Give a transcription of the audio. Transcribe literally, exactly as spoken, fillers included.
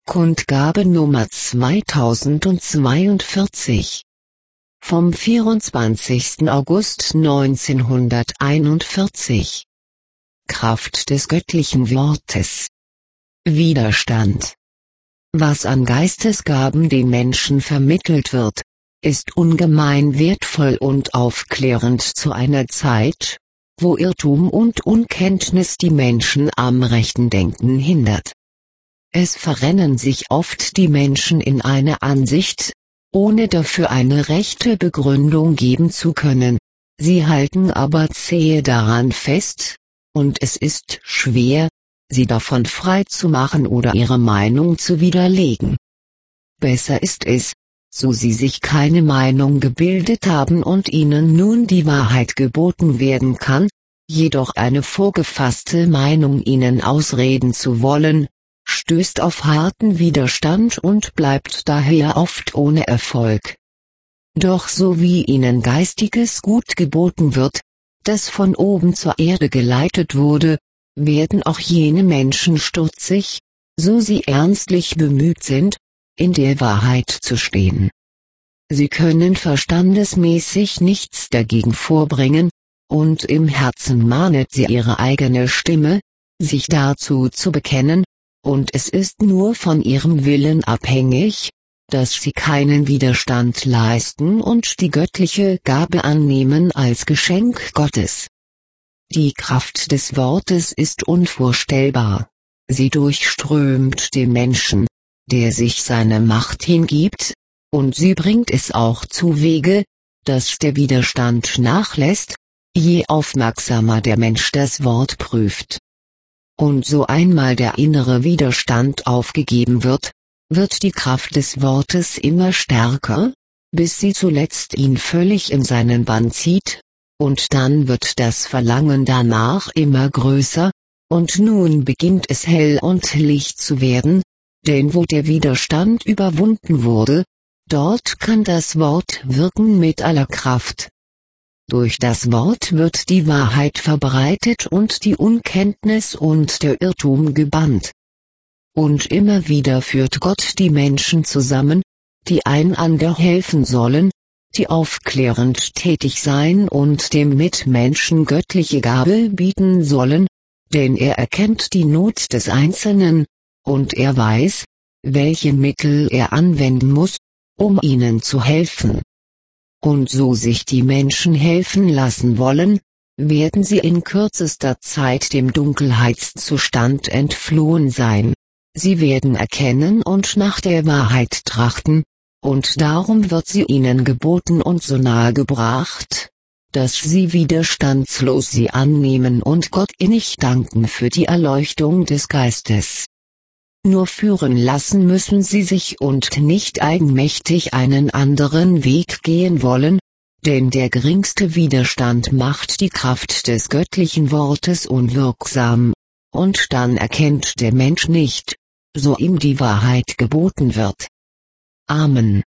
Kundgabe Nummer zweitausendzweiundvierzig vom vierundzwanzigsten August neunzehnhunderteinundvierzig. Kraft des göttlichen Wortes. Widerstand. Was an Geistesgaben den Menschen vermittelt wird, ist ungemein wertvoll und aufklärend zu einer Zeit, wo Irrtum und Unkenntnis die Menschen am rechten Denken hindert. Es verrennen sich oft die Menschen in eine Ansicht, ohne dafür eine rechte Begründung geben zu können, sie halten aber zähe daran fest, und es ist schwer, sie davon frei zu machen oder ihre Meinung zu widerlegen. Besser ist es, so sie sich keine Meinung gebildet haben und ihnen nun die Wahrheit geboten werden kann, jedoch eine vorgefasste Meinung ihnen ausreden zu wollen, stößt auf harten Widerstand und bleibt daher oft ohne Erfolg. Doch so wie ihnen geistiges Gut geboten wird, das von oben zur Erde geleitet wurde, werden auch jene Menschen stutzig, so sie ernstlich bemüht sind, in der Wahrheit zu stehen. Sie können verstandesmäßig nichts dagegen vorbringen, und im Herzen mahnet sie ihre eigene Stimme, sich dazu zu bekennen, und es ist nur von ihrem Willen abhängig, dass sie keinen Widerstand leisten und die göttliche Gabe annehmen als Geschenk Gottes. Die Kraft des Wortes ist unvorstellbar. Sie durchströmt den Menschen, der sich seiner Macht hingibt, und sie bringt es auch zuwege, dass der Widerstand nachlässt, je aufmerksamer der Mensch das Wort prüft. Und so einmal der innere Widerstand aufgegeben wird, wird die Kraft des Wortes immer stärker, bis sie zuletzt ihn völlig in seinen Bann zieht, und dann wird das Verlangen danach immer größer, und nun beginnt es hell und licht zu werden, denn wo der Widerstand überwunden wurde, dort kann das Wort wirken mit aller Kraft. Durch das Wort wird die Wahrheit verbreitet und die Unkenntnis und der Irrtum gebannt. Und immer wieder führt Gott die Menschen zusammen, die einander helfen sollen, die aufklärend tätig sein und dem Mitmenschen göttliche Gabe bieten sollen, denn er erkennt die Not des Einzelnen, und er weiß, welche Mittel er anwenden muss, um ihnen zu helfen. Und so sich die Menschen helfen lassen wollen, werden sie in kürzester Zeit dem Dunkelheitszustand entflohen sein. Sie werden erkennen und nach der Wahrheit trachten, und darum wird sie ihnen geboten und so nahe gebracht, dass sie widerstandslos sie annehmen und Gott innig danken für die Erleuchtung des Geistes. Nur führen lassen müssen sie sich und nicht eigenmächtig einen anderen Weg gehen wollen, denn der geringste Widerstand macht die Kraft des göttlichen Wortes unwirksam, und dann erkennt der Mensch nicht, so ihm die Wahrheit geboten wird. Amen.